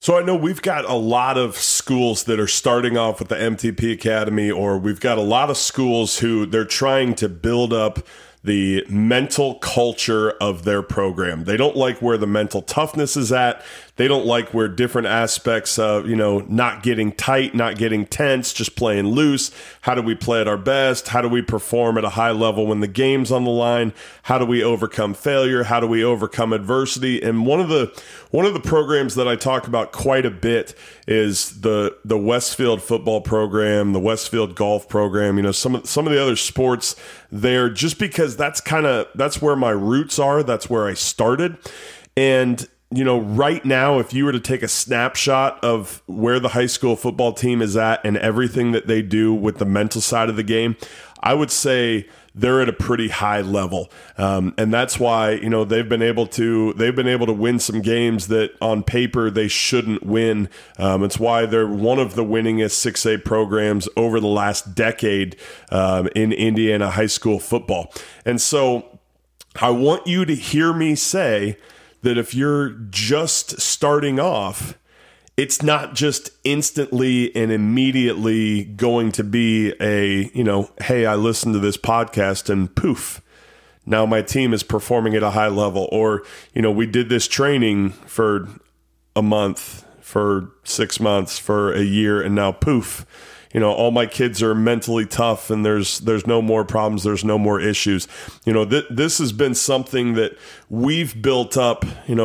So I know we've got a lot of schools that are starting off with the MTP Academy, or we've got a lot of schools who they're trying to build up the mental culture of their program. They don't like where the mental toughness is at. They don't like where different aspects of, not getting tight, not getting tense, just playing loose. How do we play at our best? How do we perform at a high level when the game's on the line? How do we overcome failure? How do we overcome adversity? And one of the programs that I talk about quite a bit is the Westfield football program, the Westfield golf program, some of the other sports there, just because that's where my roots are. That's where I started. And right now, if you were to take a snapshot of where the high school football team is at and everything that they do with the mental side of the game, I would say they're at a pretty high level. And that's why, they've been able to win some games that on paper they shouldn't win. It's why they're one of the winningest 6A programs over the last decade in Indiana high school football. And so I want you to hear me say that if you're just starting off, it's not just instantly and immediately going to be a, hey, I listened to this podcast and poof, now my team is performing at a high level. Or, we did this training for a month, for 6 months, for a year, and now poof, all my kids are mentally tough and there's no more problems. There's no more issues. This has been something that we've built up,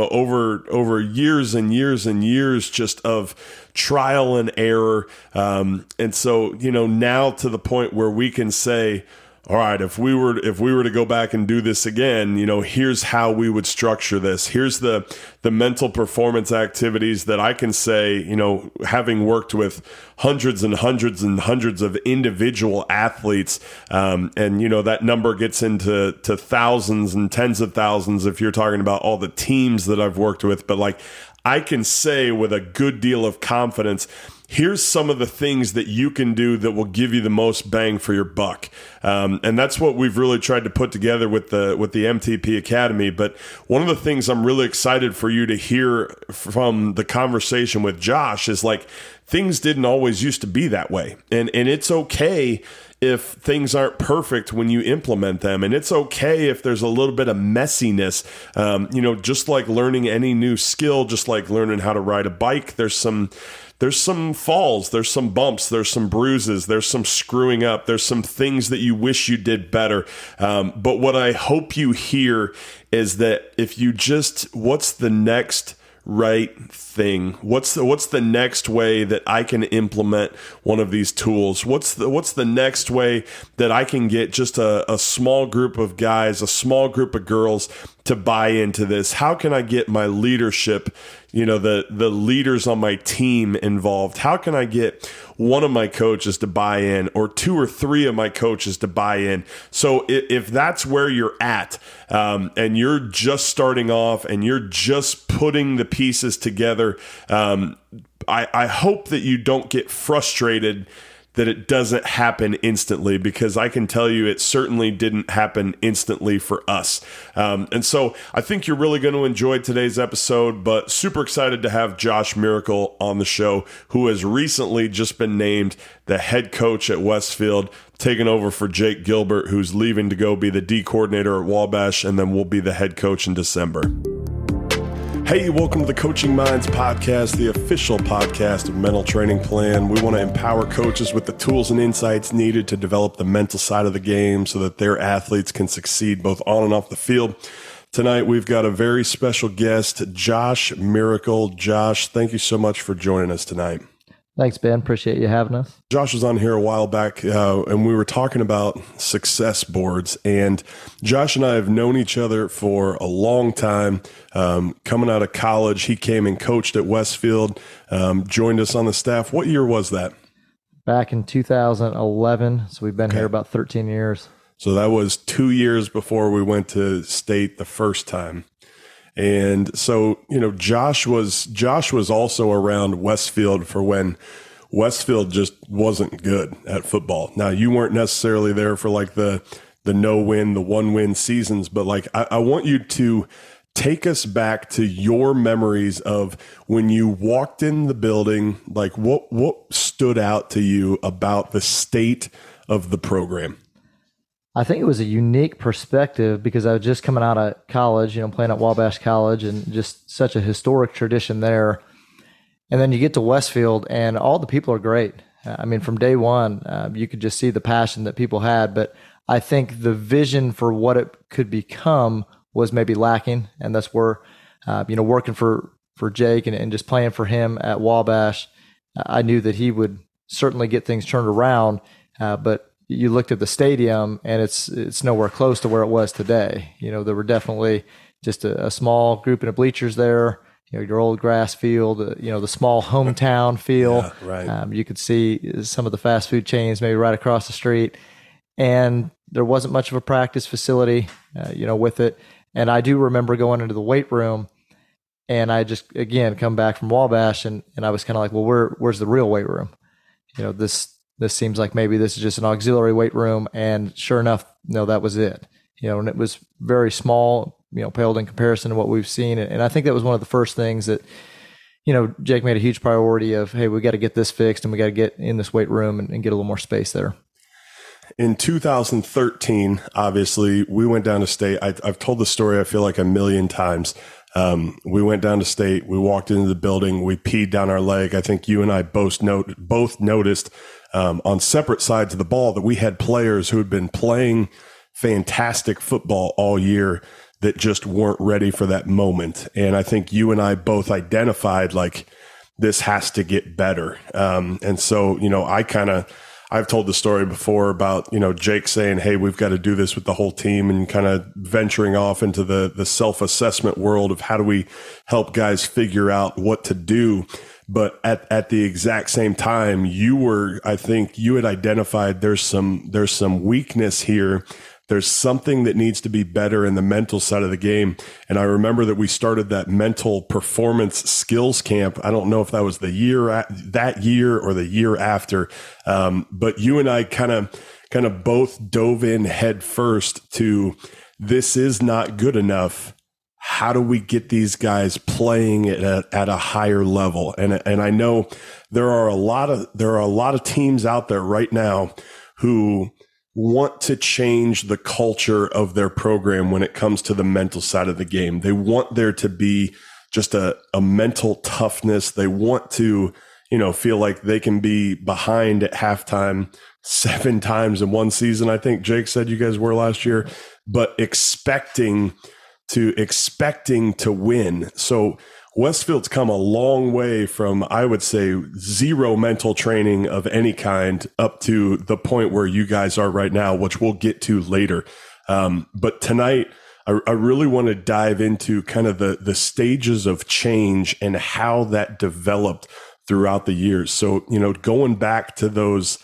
over years and years and years just of trial and error. And so, now to the point where we can say, all right, if we were to go back and do this again, here's how we would structure this. Here's the mental performance activities that I can say, having worked with hundreds and hundreds and hundreds of individual athletes, and that number gets into thousands and tens of thousands if you're talking about all the teams that I've worked with. But I can say with a good deal of confidence, here's some of the things that you can do that will give you the most bang for your buck. And that's what we've really tried to put together with the MTP Academy. But one of the things I'm really excited for you to hear from the conversation with Josh is things didn't always used to be that way. And it's okay if things aren't perfect when you implement them. And it's okay if there's a little bit of messiness, just like learning any new skill, just like learning how to ride a bike. There's some falls, there's some bumps, there's some bruises, there's some screwing up, there's some things that you wish you did better. But what I hope you hear is that if you what's the next right thing? What's the next way that I can implement one of these tools? What's the next way that I can get just a small group of guys, a small group of girls to buy into this? How can I get my leadership, the leaders on my team involved? How can I get one of my coaches to buy in, or 2 or 3 of my coaches to buy in? So if that's where you're at, and you're just starting off and you're just putting the pieces together, I hope that you don't get frustrated that it doesn't happen instantly, because I can tell you it certainly didn't happen instantly for us. And so I think you're really going to enjoy today's episode, but super excited to have Josh Miracle on the show, who has recently just been named the head coach at Westfield, taking over for Jake Gilbert, who's leaving to go be the D coordinator at Wabash, and then will be the head coach in December. Hey, welcome to the Coaching Minds Podcast, the official podcast of Mental Training Plan. We want to empower coaches with the tools and insights needed to develop the mental side of the game so that their athletes can succeed both on and off the field. Tonight, we've got a very special guest, Josh Miracle. Josh, thank you so much for joining us tonight. Thanks, Ben. Appreciate you having us. Josh was on here a while back, and we were talking about success boards. And Josh and I have known each other for a long time. Coming out of college, he came and coached at Westfield, joined us on the staff. What year was that? Back in 2011. So we've been here about 13 years. So that was 2 years before we went to state the first time. And so, Josh was also around Westfield for when Westfield just wasn't good at football. Now, you weren't necessarily there for the no-win, the one-win seasons, but I want you to take us back to your memories of when you walked in the building. Like what stood out to you about the state of the program? I think it was a unique perspective because I was just coming out of college, playing at Wabash College, and just such a historic tradition there. And then you get to Westfield and all the people are great. I mean, from day one, you could just see the passion that people had. But I think the vision for what it could become was maybe lacking. And that's where, working for Jake and just playing for him at Wabash, I knew that he would certainly get things turned around. But you looked at the stadium and it's nowhere close to where it was today. There were definitely just a small group in the bleachers there. Your old grass field, the small hometown feel. Yeah, right. You could see some of the fast food chains maybe right across the street. And there wasn't much of a practice facility, with it. And I do remember going into the weight room and I just, again, come back from Wabash and I was kind of like, well, where's the real weight room? This seems like maybe this is just an auxiliary weight room. And sure enough, no, that was it. And it was very small, paled in comparison to what we've seen. And I think that was one of the first things that, Jake made a huge priority of, hey, we got to get this fixed and we got to get in this weight room and get a little more space there. In 2013, obviously, we went down to state. I've told the story, I feel like, a million times. We went down to state. We walked into the building. We peed down our leg. I think you and I both noticed on separate sides of the ball that we had players who had been playing fantastic football all year that just weren't ready for that moment. And I think you and I both identified like this has to get better. And so, I've told the story before about, Jake saying, hey, we've got to do this with the whole team, and kind of venturing off into the self-assessment world of how do we help guys figure out what to do. But at the exact same time, I think you had identified there's some weakness here. There's something that needs to be better in the mental side of the game. And I remember that we started that mental performance skills camp. I don't know if that was that year or the year after. But you and I kind of both dove in head first to, this is not good enough. How do we get these guys playing at a higher level? And I know there are a lot of teams out there right now who want to change the culture of their program when it comes to the mental side of the game. They want there to be just a mental toughness. They want to, feel like they can be behind at halftime 7 times in one season. I think Jake said you guys were last year, but expecting to win. So Westfield's come a long way from, I would say, zero mental training of any kind up to the point where you guys are right now, which we'll get to later. But tonight, I really want to dive into kind of the stages of change and how that developed throughout the years. So, going back to those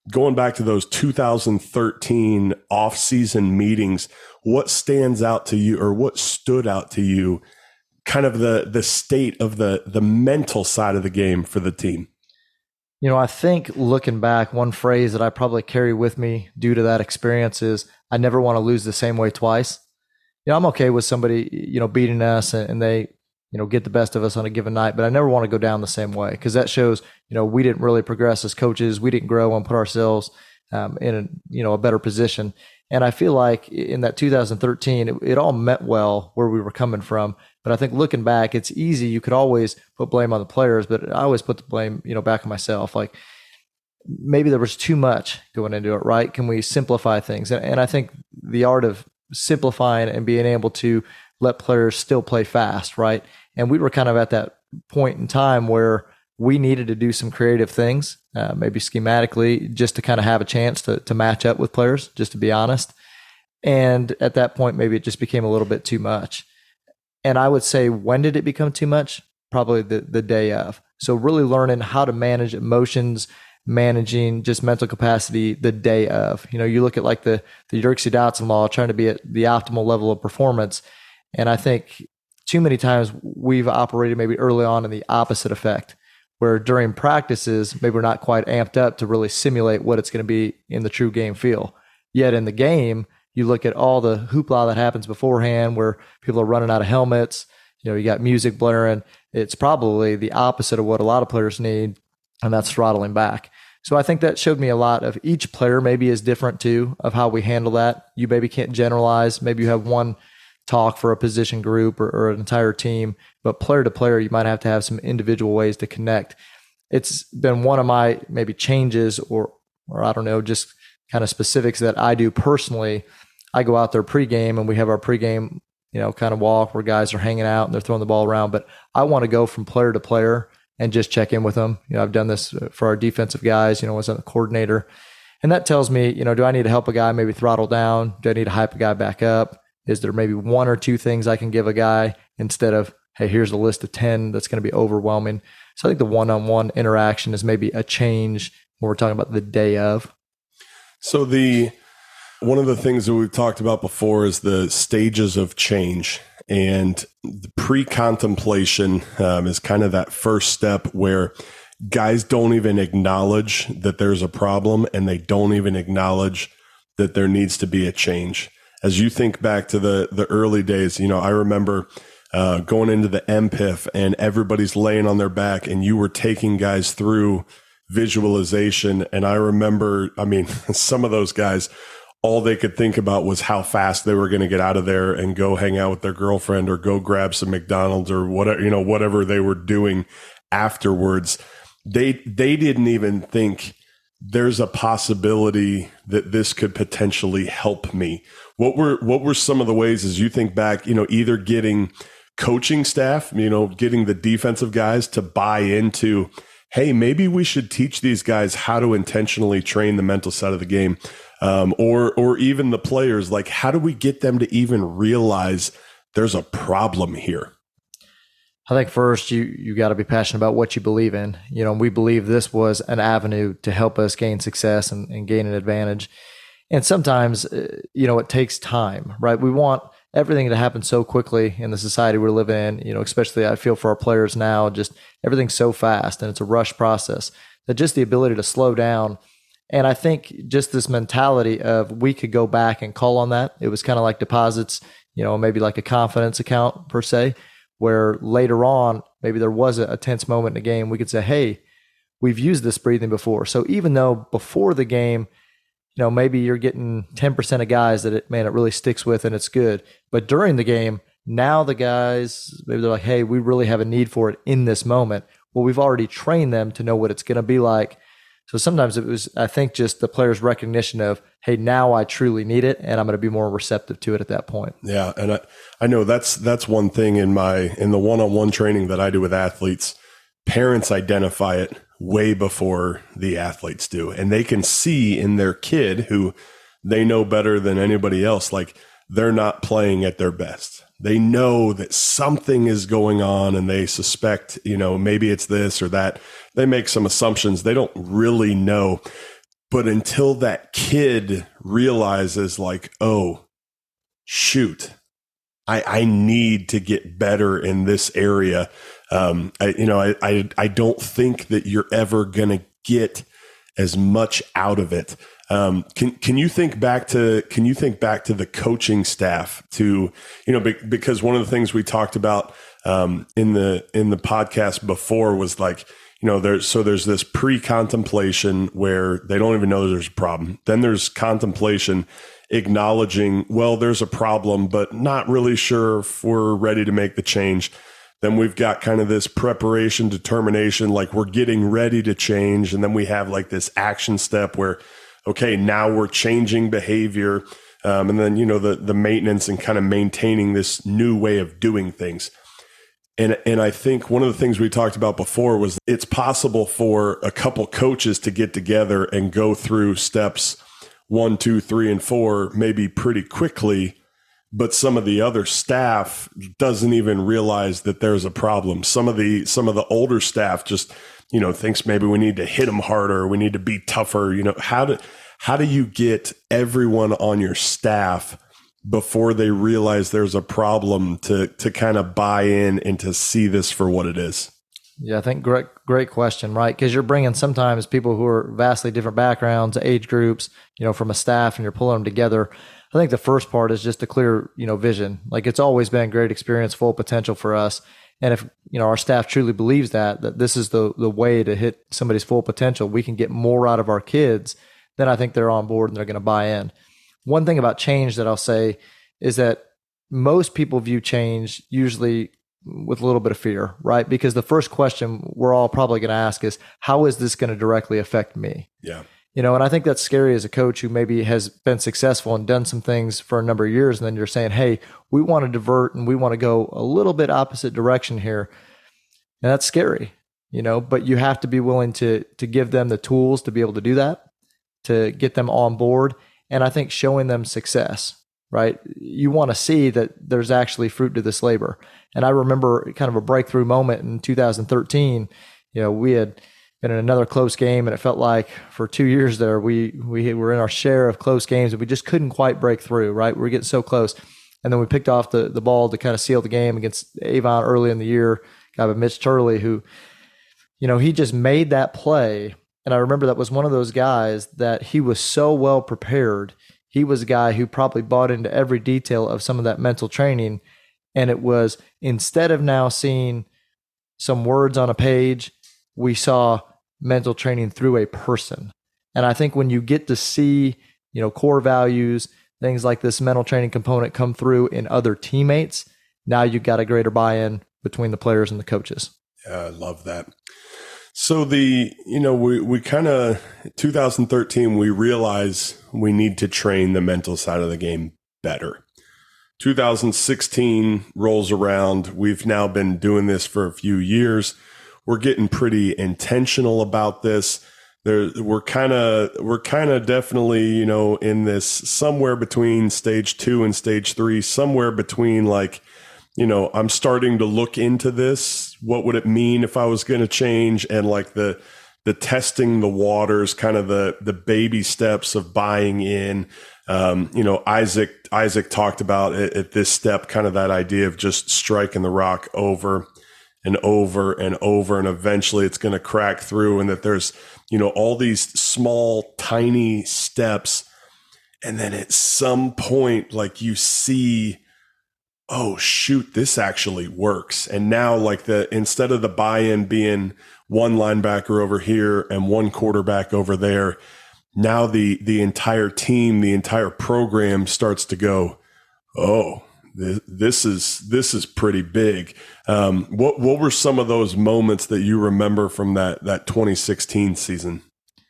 2013 off-season meetings, what stands out to you, or what stood out to you, kind of the state of the mental side of the game for the team? I think looking back, one phrase that I probably carry with me due to that experience is, I never want to lose the same way twice. I'm okay with somebody, beating us and they, get the best of us on a given night, but I never want to go down the same way, because that shows, we didn't really progress as coaches. We didn't grow and put ourselves in a better position. And I feel like in that 2013, it all meant well where we were coming from. But I think looking back, it's easy. You could always put blame on the players, but I always put the blame, back on myself. Like, maybe there was too much going into it, right? Can we simplify things? And I think the art of simplifying and being able to let players still play fast, right? And we were kind of at that point in time where we needed to do some creative things, maybe schematically, just to kind of have a chance to match up with players, just to be honest. And at that point, maybe it just became a little bit too much. And I would say, when did it become too much? Probably the day of. So really learning how to manage emotions, managing just mental capacity the day of. You look at like the Yerkes Dotson law, trying to be at the optimal level of performance. And I think too many times we've operated maybe early on in the opposite effect, where during practices, maybe we're not quite amped up to really simulate what it's going to be in the true game feel. Yet in the game, you look at all the hoopla that happens beforehand where people are running out of helmets, you got music blaring. It's probably the opposite of what a lot of players need, and that's throttling back. So I think that showed me a lot of each player maybe is different too, of how we handle that. You maybe can't generalize. Maybe you have one talk for a position group or an entire team, but player to player, you might have to have some individual ways to connect. It's been one of my maybe changes or I don't know, just kind of specifics that I do personally. I go out there pregame and we have our pregame, kind of walk where guys are hanging out and they're throwing the ball around, but I want to go from player to player and just check in with them. I've done this for our defensive guys, was a coordinator. And that tells me, do I need to help a guy maybe throttle down? Do I need to hype a guy back up? Is there maybe one or two things I can give a guy instead of, hey, here's a list of 10 that's going to be overwhelming? So I think the one-on-one interaction is maybe a change when we're talking about the day of. So one of the things that we've talked about before is the stages of change. And the pre-contemplation is kind of that first step where guys don't even acknowledge that there's a problem and they don't even acknowledge that there needs to be a change. As you think back to the early days, I remember going into the MPIF and everybody's laying on their back and you were taking guys through visualization. And I remember, some of those guys, all they could think about was how fast they were going to get out of there and go hang out with their girlfriend or go grab some McDonald's or whatever, whatever they were doing afterwards. They didn't even think there's a possibility that this could potentially help me. What were some of the ways as you think back, either getting coaching staff, getting the defensive guys to buy into, hey, maybe we should teach these guys how to intentionally train the mental side of the game. Or even the players, like how do we get them to even realize there's a problem here? I think first you got to be passionate about what you believe in. We believe this was an avenue to help us gain success and gain an advantage. And sometimes, it takes time, right? We want everything to happen so quickly in the society we're living in, especially I feel for our players now, just everything's so fast and it's a rush process that just the ability to slow down. And I think just this mentality of we could go back and call on that. It was kind of like deposits, maybe like a confidence account per se, where later on, maybe there was a tense moment in the game. We could say, hey, we've used this breathing before. So even though before the game, maybe you're getting 10% of guys that it really sticks with and it's good. But during the game, now the guys, maybe they're like, hey, we really have a need for it in this moment. Well, we've already trained them to know what it's going to be like. So sometimes it was, I think, just the player's recognition of, hey, now I truly need it, and I'm going to be more receptive to it at that point. Yeah, and I know that's one thing in the one-on-one training that I do with athletes. Parents identify it way before the athletes do, and they can see in their kid who they know better than anybody else, like they're not playing at their best. They know that something is going on and they suspect, maybe it's this or that. They make some assumptions. They don't really know. But until that kid realizes like, oh, shoot, I need to get better in this area. I don't think that you're ever going to get as much out of it. Can you think back to the coaching staff to, because one of the things we talked about in the podcast before was like, there's this pre-contemplation where they don't even know there's a problem. Then there's contemplation, acknowledging, well, there's a problem, but not really sure if we're ready to make the change. Then we've got kind of this preparation, determination, like we're getting ready to change. And then we have like this action step where, okay, now we're changing behavior. And then, the maintenance and kind of maintaining this new way of doing things. And I think one of the things we talked about before was it's possible for a couple coaches to get together and go through steps 1, 2, 3, and 4, maybe pretty quickly. But some of the other staff doesn't even realize that there's a problem. Some of the older staff just, thinks maybe we need to hit them harder. We need to be tougher. How do you get everyone on your staff before they realize there's a problem to kind of buy in and to see this for what it is? Yeah, I think great question, right? Because you're bringing sometimes people who are vastly different backgrounds, age groups, from a staff, and you're pulling them together. I think the first part is just a clear, vision. Like, it's always been great experience, full potential for us. And if, our staff truly believes that this is the way to hit somebody's full potential, we can get more out of our kids, then I think they're on board and they're going to buy in. One thing about change that I'll say is that most people view change usually with a little bit of fear, right? Because the first question we're all probably going to ask is, how is this going to directly affect me? Yeah. And I think that's scary as a coach who maybe has been successful and done some things for a number of years. And then you're saying, hey, we want to divert and we want to go a little bit opposite direction here. And that's scary, but you have to be willing to give them the tools to be able to do that, to get them on board. And I think showing them success, right? You want to see that there's actually fruit to this labor. And I remember kind of a breakthrough moment in 2013. We had been in another close game, and it felt like for 2 years there, we were in our share of close games, and we just couldn't quite break through, right? We were getting so close. And then we picked off the ball to kind of seal the game against Avon early in the year, guy by Mitch Turley, who, he just made that play. And I remember that was one of those guys that he was so well prepared. He was a guy who probably bought into every detail of some of that mental training. And it was, instead of now seeing some words on a page, we saw mental training through a person. And I think when you get to see, core values, things like this mental training component come through in other teammates, now you've got a greater buy-in between the players and the coaches. Yeah, I love that. So we kind of, 2013, we realize we need to train the mental side of the game better. 2016 rolls around. We've now been doing this for a few years. We're getting pretty intentional about this. We're kind of definitely, in this somewhere between stage 2 and stage 3, somewhere between I'm starting to look into this. What would it mean if I was going to change? And the testing the waters, kind of the baby steps of buying in. Isaac talked about it at this step, kind of that idea of just striking the rock over and over and over, and eventually it's going to crack through, and that there's, all these small, tiny steps. And then at some point, you see, oh shoot, this actually works. And now instead of the buy-in being one linebacker over here and one quarterback over there, now the entire team, the entire program starts to go, oh, this is pretty big. What were some of those moments that you remember from that 2016 season?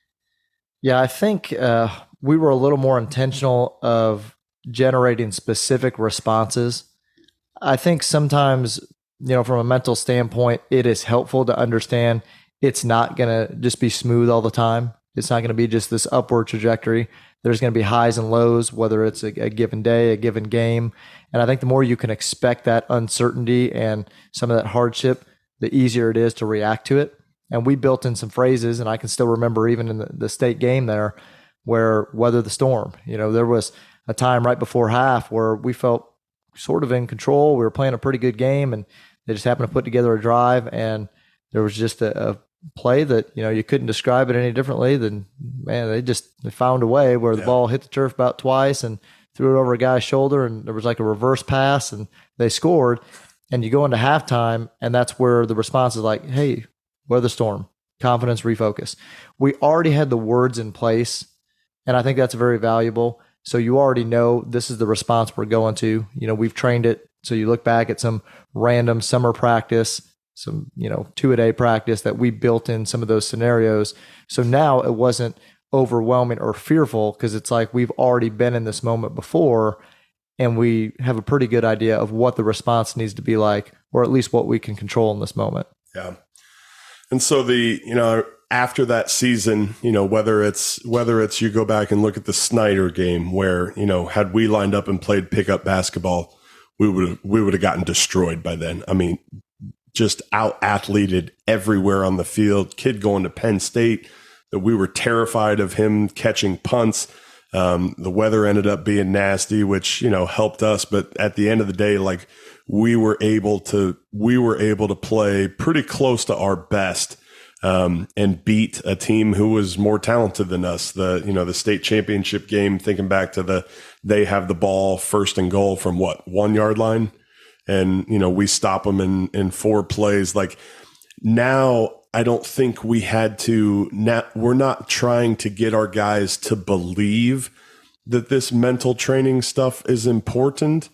Yeah, I think we were a little more intentional of generating specific responses. I think sometimes, from a mental standpoint, it is helpful to understand it's not going to just be smooth all the time. It's not going to be just this upward trajectory. There's going to be highs and lows, whether it's a given day, a given game. And I think the more you can expect that uncertainty and some of that hardship, the easier it is to react to it. And we built in some phrases, and I can still remember even in the state game there, where weather the storm. There was a time right before half where we felt sort of in control. We were playing a pretty good game, and they just happened to put together a drive, and there was just a play that, you couldn't describe it any differently than, man, they found a way where the ball hit the turf about twice and threw it over a guy's shoulder, and there was a reverse pass, and they scored. And you go into halftime, and that's where the response is like, hey, weather storm, confidence, refocus. We already had the words in place, and I think that's very valuable. So you already know this is the response we're going to. We've trained it. So you look back at some random summer practice, some, 2-a-day practice that we built in some of those scenarios. So now it wasn't overwhelming or fearful, because it's like we've already been in this moment before, and we have a pretty good idea of what the response needs to be like, or at least what we can control in this moment. Yeah. And so after that season, whether it's you go back and look at the Snyder game where, had we lined up and played pickup basketball, we would have gotten destroyed by then. I mean, just out athleted everywhere on the field. Kid going to Penn State, that we were terrified of him catching punts. The weather ended up being nasty, which, helped us. But at the end of the day, we were able to play pretty close to our best, and beat a team who was more talented than us. The state championship game, thinking back to they have the ball first and goal from 1 yard line. And, we stop them in 4 plays. Like, now I don't think we had to, we're not trying to get our guys to believe that this mental training stuff is important.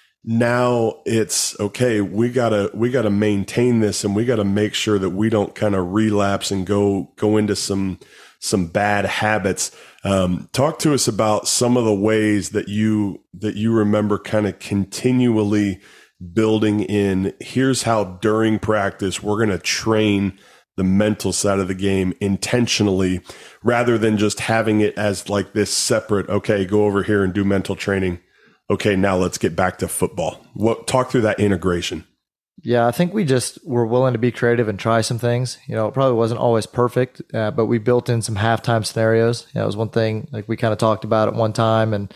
Now it's okay. We gotta maintain this, and we gotta make sure that we don't kind of relapse and go into some bad habits. Talk to us about some of the ways that you remember kind of continually building in. Here's how during practice we're going to train the mental side of the game intentionally, rather than just having it as like this separate, okay, go over here and do mental training. Okay, now let's get back to football. Talk through that integration. Yeah, I think we just were willing to be creative and try some things. It probably wasn't always perfect, but we built in some halftime scenarios. That was one thing, like we kind of talked about at one time. And,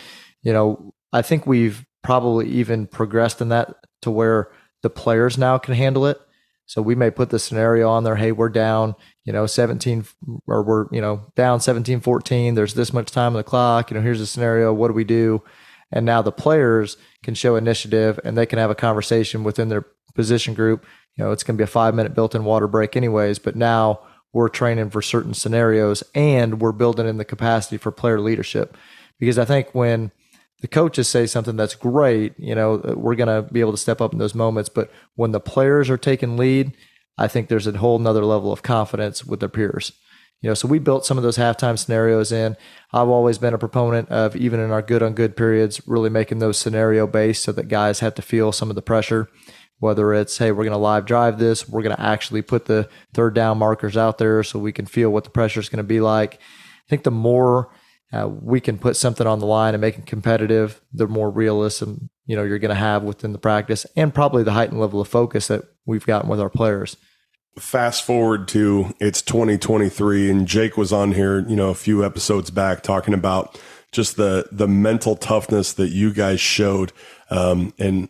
I think we've probably even progressed in that to where the players now can handle it. So we may put the scenario on there, hey, we're down, 17, or we're, down 17-14. There's this much time on the clock. Here's the scenario. What do we do? And now the players can show initiative, and they can have a conversation within their position group. It's going to be a 5-minute built-in water break anyways, but now we're training for certain scenarios, and we're building in the capacity for player leadership. Because I think when the coaches say something that's great, we're going to be able to step up in those moments. But when the players are taking lead, I think there's a whole nother level of confidence with their peers. So we built some of those halftime scenarios in. I've always been a proponent of, even in our good on good periods, really making those scenario based so that guys have to feel some of the pressure, whether it's, hey, we're going to live drive this, we're going to actually put the third down markers out there so we can feel what the pressure is going to be like. I think the more we can put something on the line and make it competitive, the more realism, you're going to have within the practice, and probably the heightened level of focus that we've gotten with our players. Fast forward to it's 2023, and Jake was on here, a few episodes back talking about just the mental toughness that you guys showed. And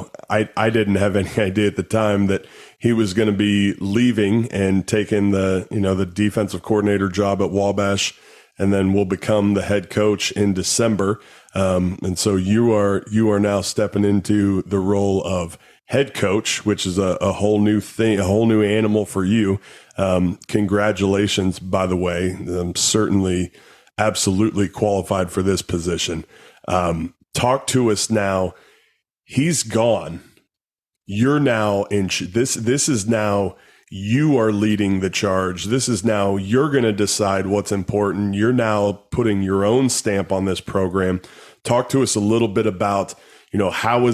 I didn't have any idea at the time that he was going to be leaving and taking the defensive coordinator job at Wabash, and then will become the head coach in December. And so you are now stepping into the role of head coach, which is a whole new thing, a whole new animal for you. Congratulations, by the way. I'm certainly absolutely qualified for this position. Talk to us now. He's gone. You're now in this is now you are leading the charge. This is now you're going to decide what's important. You're now putting your own stamp on this program. Talk to us a little bit about, how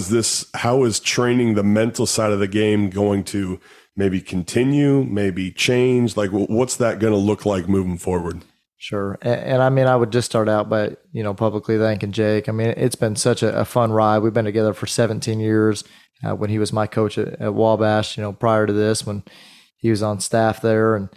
is training the mental side of the game going to maybe continue, maybe change? Like, what's that going to look like moving forward? Sure. And I mean, I would just start out by, publicly thanking Jake. I mean, it's been such a fun ride. We've been together for 17 years when he was my coach at Wabash, prior to this, when he was on staff there. And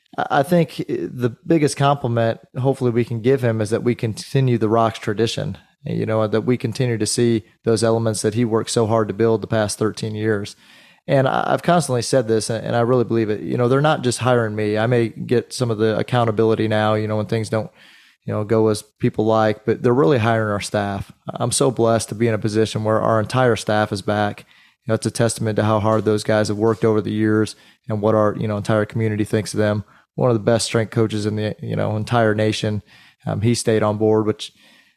I think the biggest compliment hopefully we can give him is that we continue the Rocks tradition, that we continue to see those elements that he worked so hard to build the past 13 years. And I've constantly said this, and I really believe it. They're not just hiring me. I may get some of the accountability now, when things don't, go as people like, but they're really hiring our staff. I'm so blessed to be in a position where our entire staff is back. It's a testament to how hard those guys have worked over the years and what our, entire community thinks of them. One of the best strength coaches in the, entire nation. He stayed on board, which,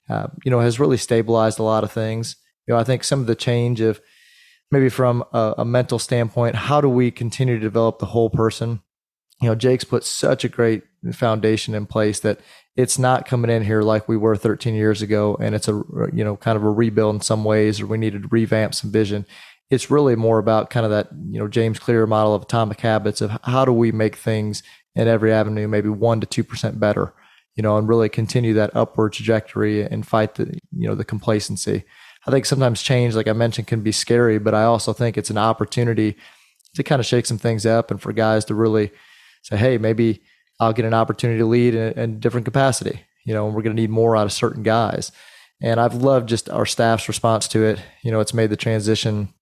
has really stabilized a lot of things. I think some of the change of maybe from a mental standpoint, how do we continue to develop the whole person? Jake's put such a great foundation in place that it's not coming in here like we were 13 years ago. And it's a, kind of a rebuild in some ways, or we needed to revamp some vision. It's really more about kind of that, James Clear model of atomic habits of how do we make things in every avenue, maybe 1% to 2% better, and really continue that upward trajectory and fight the, the complacency. I think sometimes change, like I mentioned, can be scary, but I also think it's an opportunity to kind of shake some things up and for guys to really say, hey, maybe I'll get an opportunity to lead in a different capacity, and we're going to need more out of certain guys. And I've loved just our staff's response to it. It's made the transition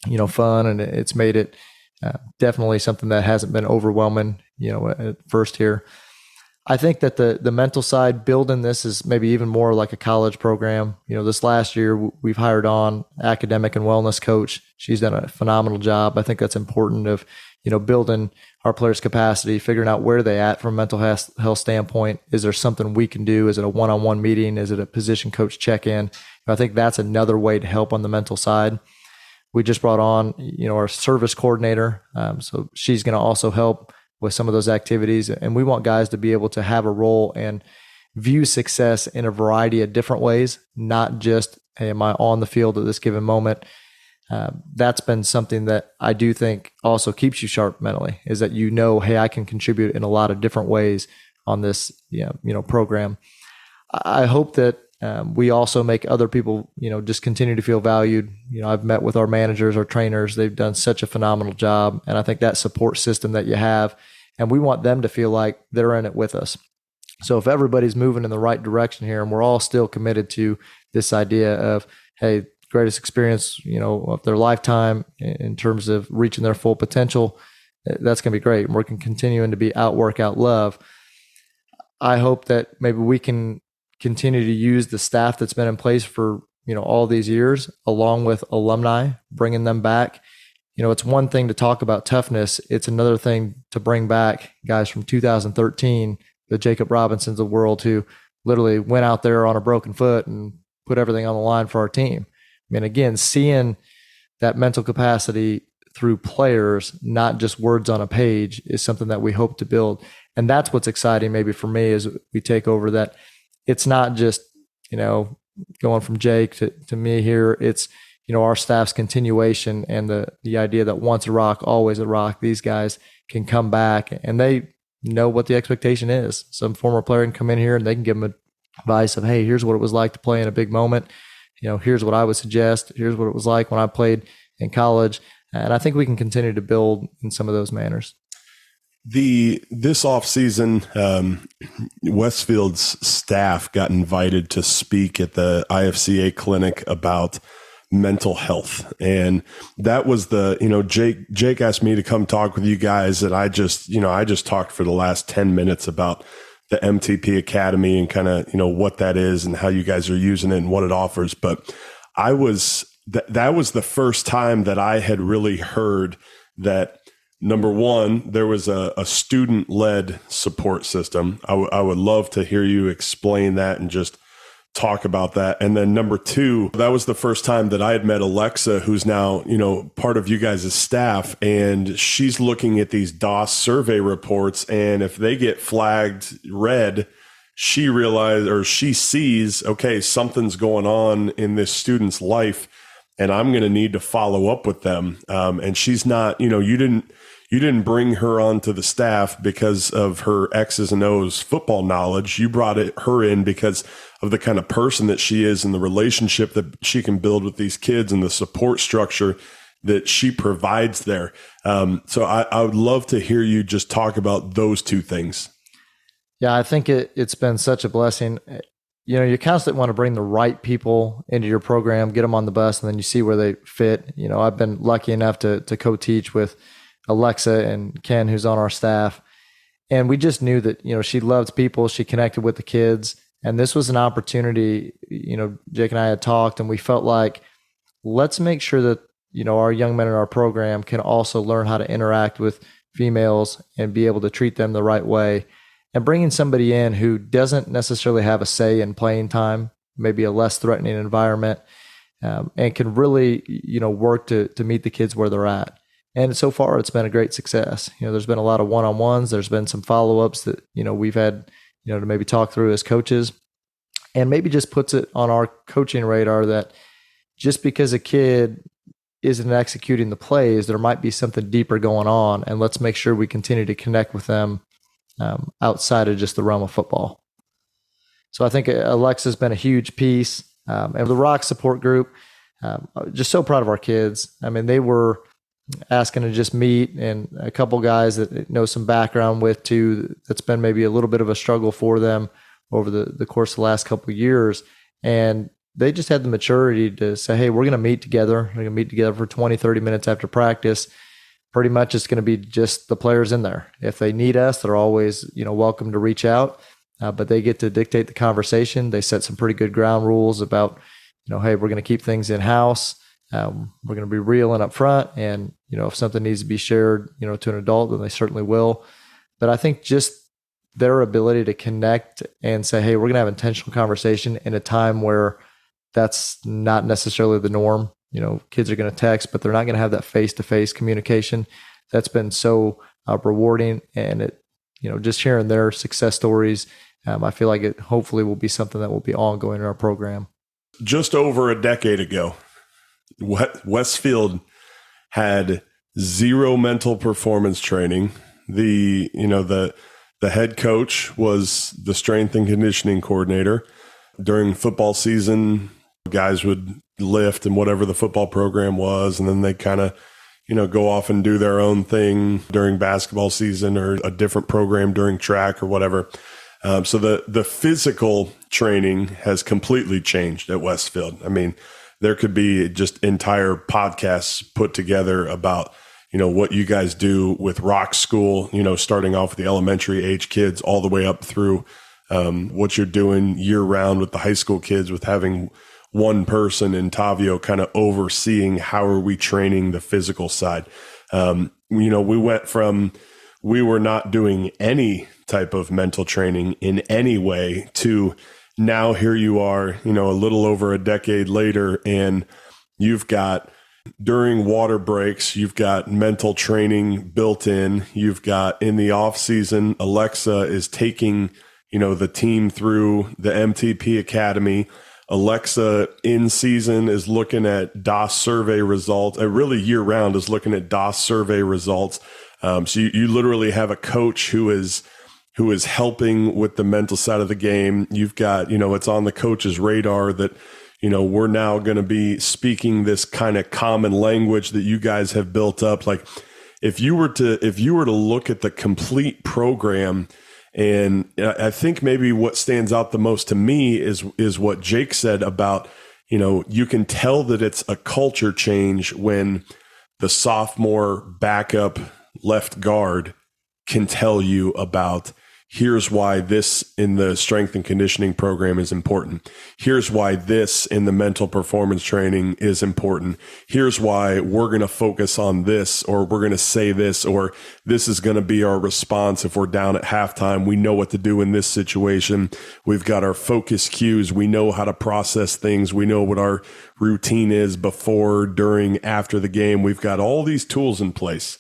fun, and it's made it definitely something that hasn't been overwhelming, at first here. I think that the mental side, building this is maybe even more like a college program. This last year we've hired on academic and wellness coach. She's done a phenomenal job. I think that's important of, building our players' capacity, figuring out where they at from a mental health standpoint. Is there something we can do? Is it a one-on-one meeting? Is it a position coach check-in? I think that's another way to help on the mental side. We just brought on, our service coordinator. So she's going to also help with some of those activities. And we want guys to be able to have a role and view success in a variety of different ways, not just, hey, am I on the field at this given moment? That's been something that I do think also keeps you sharp mentally, is that, hey, I can contribute in a lot of different ways on this, program. I hope that we also make other people, just continue to feel valued. I've met with our managers, our trainers. They've done such a phenomenal job. And I think that support system that you have, and we want them to feel like they're in it with us. So if everybody's moving in the right direction here, and we're all still committed to this idea of, hey, greatest experience, of their lifetime in terms of reaching their full potential, that's going to be great. And we're continuing to be outwork, out love. I hope that maybe we can continue to use the staff that's been in place for, all these years, along with alumni, bringing them back. It's one thing to talk about toughness. It's another thing to bring back guys from 2013, the Jacob Robinsons of the world, who literally went out there on a broken foot and put everything on the line for our team. Again, seeing that mental capacity through players, not just words on a page, is something that we hope to build. And that's what's exciting maybe for me as we take over, that it's not just, going from Jake to me here. It's, our staff's continuation, and the idea that once a rock, always a rock. These guys can come back and they know what the expectation is. Some former player can come in here and they can give them advice of, hey, here's what it was like to play in a big moment. Here's what I would suggest. Here's what it was like when I played in college. And I think we can continue to build in some of those manners. This offseason, Westfield's staff got invited to speak at the IFCA clinic about mental health. And that was Jake asked me to come talk with you guys. And I just talked for the last 10 minutes about the MTP Academy and kind of, what that is and how you guys are using it and what it offers. But that was the first time that I had really heard that, number one, there was a student-led support system. I would love to hear you explain that and just talk about that. And then number two, that was the first time that I had met Alexa, who's now, part of you guys' staff. And she's looking at these DOS survey reports. And if they get flagged red, she sees, okay, something's going on in this student's life and I'm going to need to follow up with them. And she's not, you didn't bring her onto the staff because of her X's and O's football knowledge. You brought her in because of the kind of person that she is and the relationship that she can build with these kids and the support structure that she provides there. So I would love to hear you just talk about those two things. Yeah, I think it's been such a blessing. You constantly want to bring the right people into your program, get them on the bus, and then you see where they fit. I've been lucky enough to co-teach with Alexa and Ken, who's on our staff. And we just knew that, she loved people. She connected with the kids. And this was an opportunity, Jake and I had talked, and we felt like, let's make sure that, our young men in our program can also learn how to interact with females and be able to treat them the right way. And bringing somebody in who doesn't necessarily have a say in playing time, maybe a less threatening environment, and can really, work to meet the kids where they're at. And so far, it's been a great success. There's been a lot of one-on-ones. There's been some follow-ups that, we've had, to maybe talk through as coaches, and maybe just puts it on our coaching radar that just because a kid isn't executing the plays, there might be something deeper going on. And let's make sure we continue to connect with them outside of just the realm of football. So I think Alexa's been a huge piece. And the Rock support group, just so proud of our kids. They were asking to just meet, and a couple guys that know some background with too, that's been maybe a little bit of a struggle for them over the course of the last couple of years. And they just had the maturity to say, hey, we're going to meet together. We're going to meet together for 20, 30 minutes after practice. Pretty much it's going to be just the players in there. If they need us, they're always, welcome to reach out. But they get to dictate the conversation. They set some pretty good ground rules about, hey, we're going to keep things in-house. We're going to be real and upfront. And, if something needs to be shared, to an adult, then they certainly will. But I think just their ability to connect and say, hey, we're going to have intentional conversation in a time where that's not necessarily the norm. Kids are going to text, but they're not going to have that face-to-face communication. That's been so rewarding. And it, just hearing their success stories, I feel like it hopefully will be something that will be ongoing in our program. Just over a decade ago, Westfield had zero mental performance training. The head coach was the strength and conditioning coordinator. During football season, guys would lift and whatever the football program was, and then they kind of, go off and do their own thing during basketball season or a different program during track or whatever. So the physical training has completely changed at Westfield. I mean, there could be just entire podcasts put together about, what you guys do with Rock School, starting off with the elementary age kids all the way up through what you're doing year round with the high school kids, with having one person in Tavio kind of overseeing how are we training the physical side. We went from, we were not doing any type of mental training in any way to now here you are, a little over a decade later, and you've got during water breaks, you've got mental training built in. You've got in the off season, Alexa is taking, the team through the MTP Academy. Alexa in season is looking at DOS survey results. Really year round is looking at DOS survey results. So you literally have a coach who is helping with the mental side of the game. You've got, it's on the coach's radar that, we're now going to be speaking this kind of common language that you guys have built up. Like if you were to look at the complete program, and I think maybe what stands out the most to me is what Jake said about, you can tell that it's a culture change when the sophomore backup left guard can tell you about, here's why this in the strength and conditioning program is important. Here's why this in the mental performance training is important. Here's why we're going to focus on this, or we're going to say this, or this is going to be our response if we're down at halftime. We know what to do in this situation. We've got our focus cues. We know how to process things. We know what our routine is before, during, after the game. We've got all these tools in place.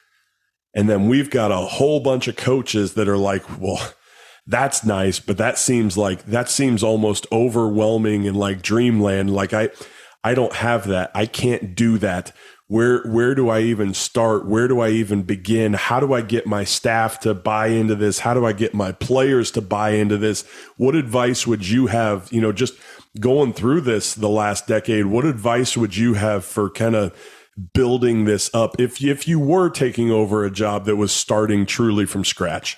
And then we've got a whole bunch of coaches that are like, well, that's nice, but that seems almost overwhelming and like dreamland. Like I don't have that. I can't do that. Where do I even start? Where do I even begin? How do I get my staff to buy into this? How do I get my players to buy into this? What advice would you have, just going through this the last decade? What advice would you have for kind of building this up if you were taking over a job that was starting truly from scratch?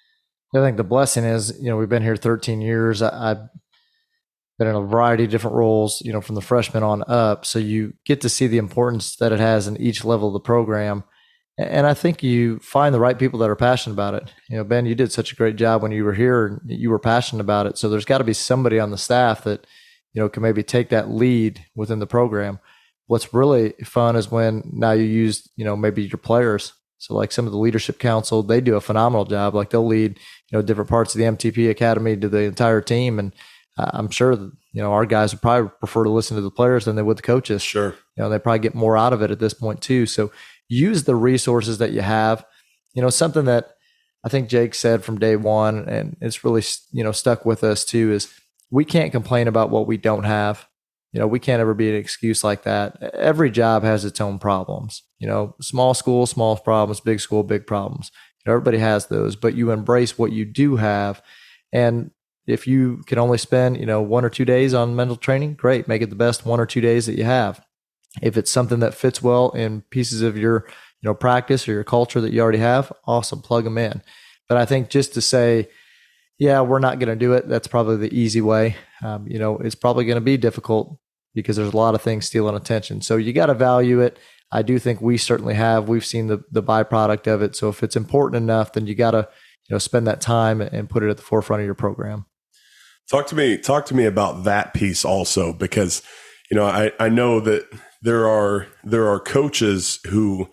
I think the blessing is, we've been here 13 years. I've been in a variety of different roles, from the freshman on up. So you get to see the importance that it has in each level of the program. And I think you find the right people that are passionate about it. Ben, you did such a great job when you were here and you were passionate about it. So there's got to be somebody on the staff that, can maybe take that lead within the program. What's really fun is when now you use, maybe your players. So like some of the leadership council, they do a phenomenal job. Like they'll lead, different parts of the MTP Academy to the entire team. And I'm sure that, our guys would probably prefer to listen to the players than they would the coaches. Sure. They probably get more out of it at this point too. So use the resources that you have. Something that I think Jake said from day one, and it's really, stuck with us too, is we can't complain about what we don't have. We can't ever be an excuse like that. Every job has its own problems. Small school, small problems, big school, big problems. Everybody has those, but you embrace what you do have. And if you can only spend, 1 or 2 days on mental training, great. Make it the best 1 or 2 days that you have. If it's something that fits well in pieces of your, practice or your culture that you already have, awesome, plug them in. But I think just to say, yeah, we're not going to do it, that's probably the easy way. It's probably going to be difficult because there's a lot of things stealing attention. So you got to value it. I do think we certainly have. We've seen the byproduct of it. So if it's important enough, then you got to spend that time and put it at the forefront of your program. Talk to me about that piece also, because I know that there are coaches who,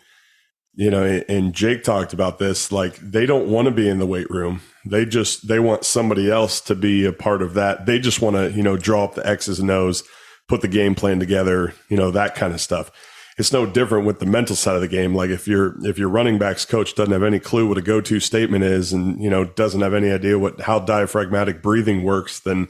and Jake talked about this, like they don't want to be in the weight room. They want somebody else to be a part of that. They just want to, draw up the X's and O's, put the game plan together, that kind of stuff. It's no different with the mental side of the game. Like if your running backs coach doesn't have any clue what a go-to statement is and, doesn't have any idea how diaphragmatic breathing works, then,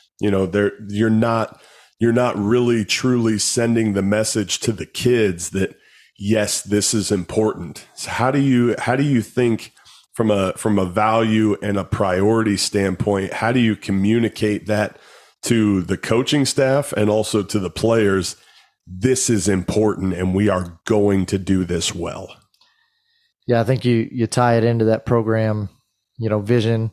you're not really truly sending the message to the kids that, yes, this is important. So how do you think from a value and a priority standpoint, how do you communicate that to the coaching staff and also to the players? This is important and we are going to do this well. Yeah, I think you tie it into that program, vision.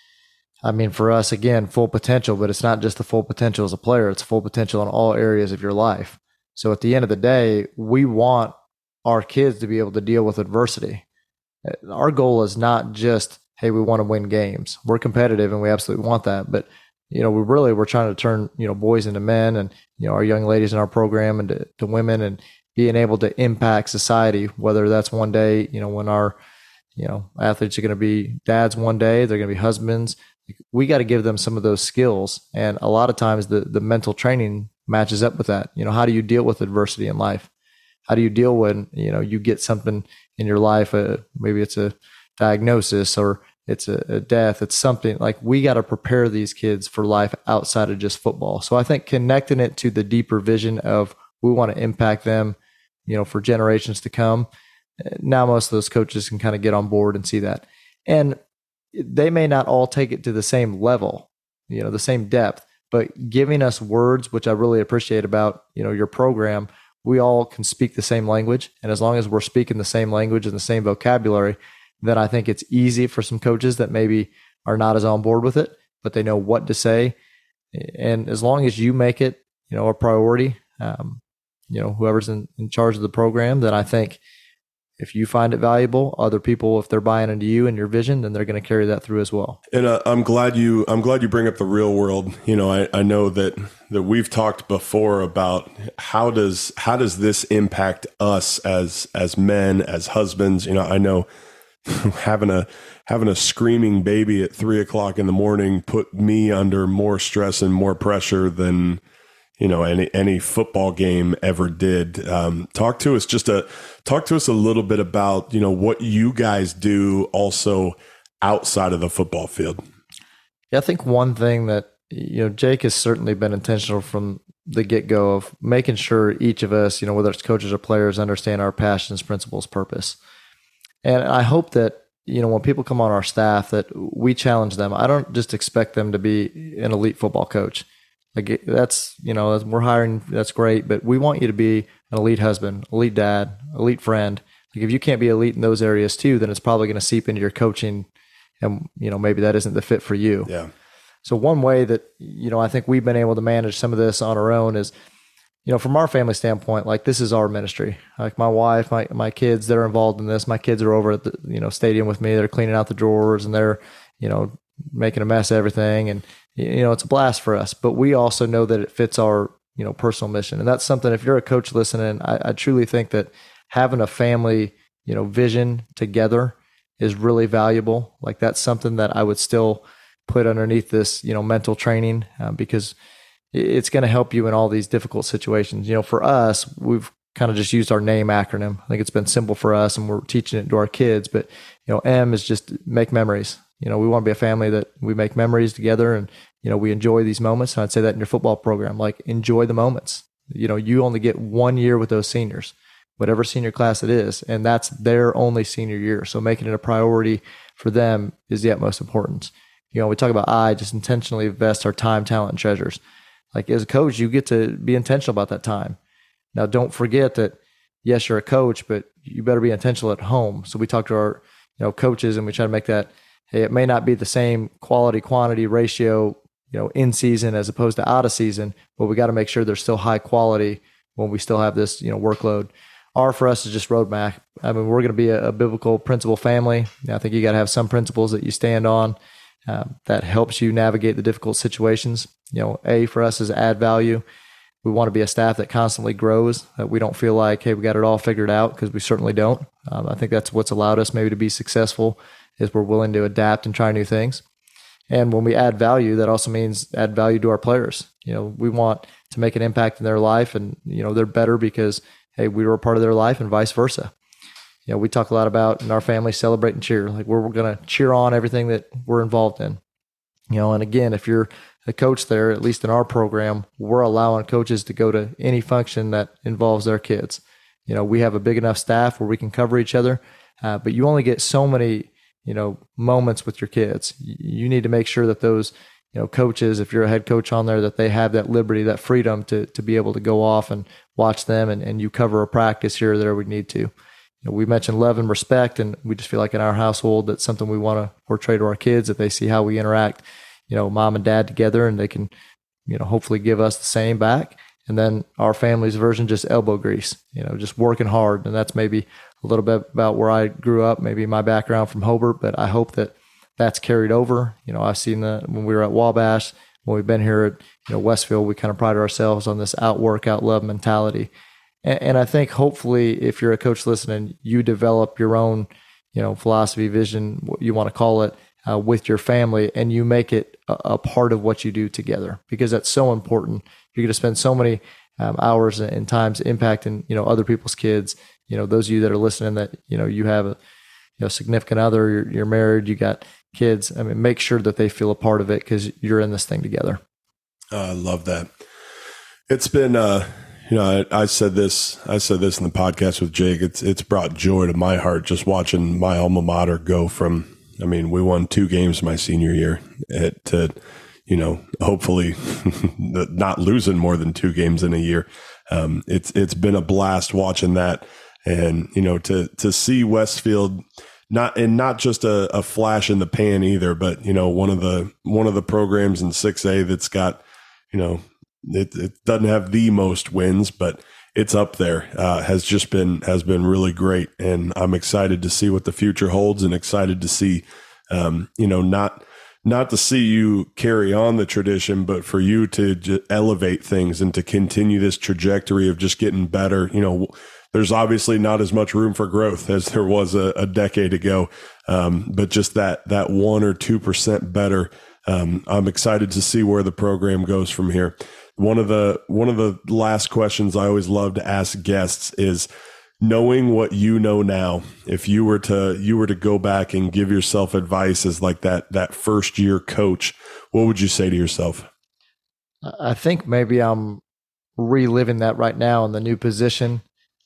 I mean, for us, again, full potential, but it's not just the full potential as a player. It's full potential in all areas of your life. So at the end of the day, we want our kids to be able to deal with adversity. Our goal is not just, hey, we want to win games. We're competitive and we absolutely want that. But, we're trying to turn, boys into men and, our young ladies in our program and to women and being able to impact society, whether that's one day, when our, athletes are going to be dads one day, they're going to be husbands. We got to give them some of those skills. And a lot of times the mental training matches up with that. How do you deal with adversity in life? How do you deal when, you get something in your life, maybe it's a diagnosis or it's a death, it's something like we got to prepare these kids for life outside of just football. So I think connecting it to the deeper vision of we want to impact them, for generations to come. Now, most of those coaches can kind of get on board and see that. And they may not all take it to the same level, the same depth, but giving us words, which I really appreciate about, your program, we all can speak the same language. And as long as we're speaking the same language and the same vocabulary, then I think it's easy for some coaches that maybe are not as on board with it, but they know what to say. And as long as you make it, a priority, whoever's in charge of the program, then I think if you find it valuable, other people, if they're buying into you and your vision, then they're going to carry that through as well. And I'm glad you bring up the real world. I know that we've talked before about how does this impact us as men, as husbands. I know having a screaming baby at 3:00 in the morning put me under more stress and more pressure than any football game ever did. Talk to us a little bit about what you guys do also outside of the football field. Yeah, I think one thing that Jake has certainly been intentional from the get-go of making sure each of us, whether it's coaches or players, understand our passions, principles, purpose. And I hope that, when people come on our staff, that we challenge them. I don't just expect them to be an elite football coach. Like that's, we're hiring, that's great, but we want you to be an elite husband, elite dad, elite friend. Like if you can't be elite in those areas too, then it's probably going to seep into your coaching and, maybe that isn't the fit for you. Yeah. So one way that, I think we've been able to manage some of this on our own is, from our family standpoint, like this is our ministry. Like my wife, my kids, they're involved in this. My kids are over at the, stadium with me. They're cleaning out the drawers and they're, making a mess of everything. And, it's a blast for us, but we also know that it fits our, personal mission. And that's something, if you're a coach listening, I truly think that having a family, vision together is really valuable. Like that's something that I would still put underneath this, mental training, because it's going to help you in all these difficult situations. For us, we've kind of just used our name acronym. I think it's been simple for us and we're teaching it to our kids, but M is just make memories. We want to be a family that we make memories together and, we enjoy these moments. And I'd say that in your football program, like enjoy the moments. You only get 1 year with those seniors, whatever senior class it is, and that's their only senior year. So making it a priority for them is the utmost importance. We talk about just intentionally invest our time, talent, and treasures. Like as a coach, you get to be intentional about that time. Now, don't forget that, yes, you're a coach, but you better be intentional at home. So we talk to our, coaches and we try to make that, hey, it may not be the same quality, quantity ratio, in season as opposed to out of season, but we got to make sure they're still high quality when we still have this, workload. R for us is just roadmap. I mean, we're going to be a biblical principle family. I think you got to have some principles that you stand on that helps you navigate the difficult situations. A for us is add value. We want to be a staff that constantly grows, that we don't feel like, hey, we got it all figured out, because we certainly don't. I think that's what's allowed us maybe to be successful, is we're willing to adapt and try new things. And when we add value, that also means add value to our players. We want to make an impact in their life, and, they're better because, hey, we were a part of their life, and vice versa. We talk a lot about in our family celebrate and cheer. Like, we're going to cheer on everything that we're involved in. And again, if you're a coach there, at least in our program, we're allowing coaches to go to any function that involves their kids. We have a big enough staff where we can cover each other, but you only get so many, moments with your kids. You need to make sure that those, coaches, if you're a head coach on there, that they have that liberty, that freedom to be able to go off and watch them, and you cover a practice here or there we need to. We mentioned love and respect, and we just feel like in our household that's something we want to portray to our kids, that they see how we interact, mom and dad together, and they can, hopefully give us the same back. And then our family's version, just elbow grease, just working hard. And that's maybe a little bit about where I grew up, maybe my background from Hobart, but I hope that that's carried over. I've seen that when we were at Wabash, when we've been here at Westfield, we kind of pride ourselves on this outwork, out love mentality. And I think hopefully if you're a coach listening, you develop your own, philosophy, vision, what you want to call it, with your family, and you make it a part of what you do together, because that's so important. You're going to spend so many hours and times impacting, other people's kids. Those of you that are listening that, you have a significant other, you're married, you got kids. I mean, make sure that they feel a part of it, because you're in this thing together. I love that. It's been, I said this in the podcast with Jake. It's brought joy to my heart just watching my alma mater go from, we won 2 games my senior year to, hopefully not losing more than 2 games in a year. It's been a blast watching that. And, to see Westfield not just a flash in the pan either, but, one of the programs in 6A that's got, it doesn't have the most wins, but it's up there, has been really great. And I'm excited to see what the future holds, and excited to see, not to see you carry on the tradition, but for you to elevate things and to continue this trajectory of just getting better. There's obviously not as much room for growth as there was a decade ago. But just that 1 or 2% better. I'm excited to see where the program goes from here. One of the last questions I always love to ask guests is, knowing what you know now, if you were to go back and give yourself advice as like that first year coach, what would you say to yourself? I think maybe I'm reliving that right now in the new position.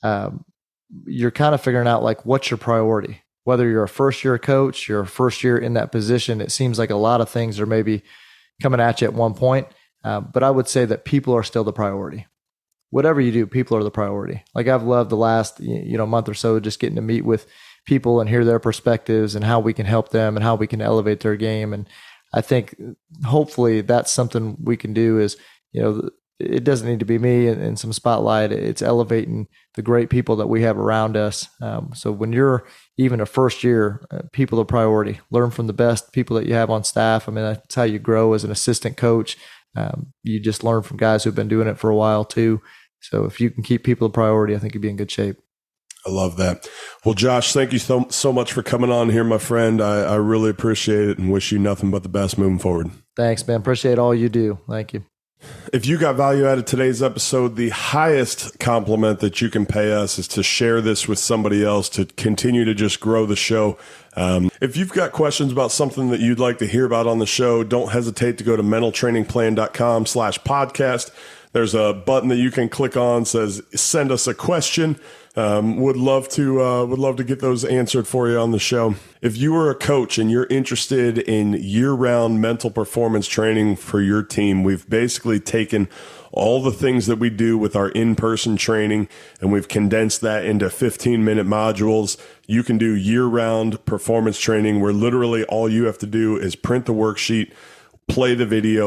You're kind of figuring out like, what's your priority? Whether you're a first year coach, you're a first year in that position, it seems like a lot of things are maybe coming at you at one point. But I would say that people are still the priority. Whatever you do, people are the priority. Like, I've loved the last, month or so, just getting to meet with people and hear their perspectives and how we can help them and how we can elevate their game. And I think hopefully that's something we can do is, it doesn't need to be me and some spotlight. It's elevating the great people that we have around us. So when you're even a first year, people are priority. Learn from the best people that you have on staff. I mean, that's how you grow as an assistant coach. You just learn from guys who've been doing it for a while too. So if you can keep people a priority, I think you'd be in good shape. I love that. Well, Josh, thank you so much for coming on here, my friend. I really appreciate it and wish you nothing but the best moving forward. Thanks, man. Appreciate all you do. Thank you. If you got value out of today's episode, the highest compliment that you can pay us is to share this with somebody else to continue to just grow the show. If you've got questions about something that you'd like to hear about on the show, don't hesitate to go to mentaltrainingplan.com/podcast. There's a button that you can click on, says send us a question. Would love to get those answered for you on the show. If you are a coach and you're interested in year-round mental performance training for your team, we've basically taken all the things that we do with our in-person training and we've condensed that into 15-minute modules. You can do year-round performance training where literally all you have to do is print the worksheet, play the video.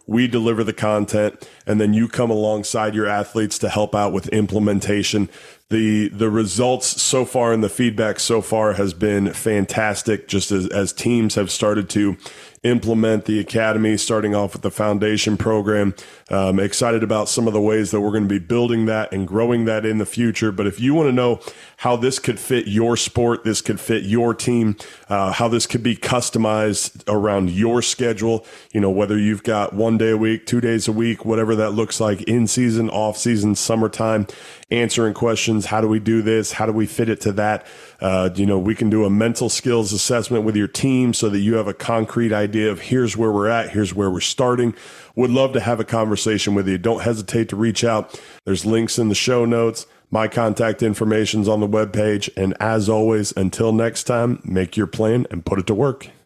We deliver the content, and then you come alongside your athletes to help out with implementation. The results so far and the feedback so far has been fantastic, just as teams have started to implement the academy, starting off with the foundation program. Excited about some of the ways that we're going to be building that and growing that in the future. But if you want to know how this could fit your sport, this could fit your team, how this could be customized around your schedule, whether you've got 1 day a week, 2 days a week, whatever that looks like, in season, off season, summertime, answering questions. How do we do this? How do we fit it to that? We can do a mental skills assessment with your team so that you have a concrete idea of here's where we're at, here's where we're starting. Would love to have a conversation with you. Don't hesitate to reach out. There's links in the show notes. My contact information's on the webpage. And as always, until next time, make your plan and put it to work.